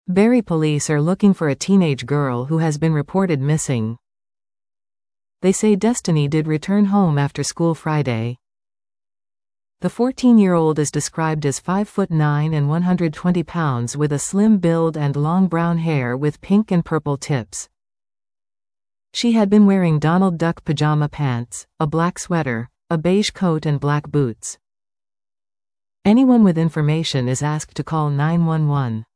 Barrie police are looking for a teenage girl who has been reported missing. They say Destiny did return home after school Friday. The 14-year-old is described as 5'9" and 120 pounds with a slim build and long brown hair with pink and purple tips. She had been wearing Donald Duck pajama pants, a black sweater, a beige coat and black boots. Anyone with information is asked to call 911.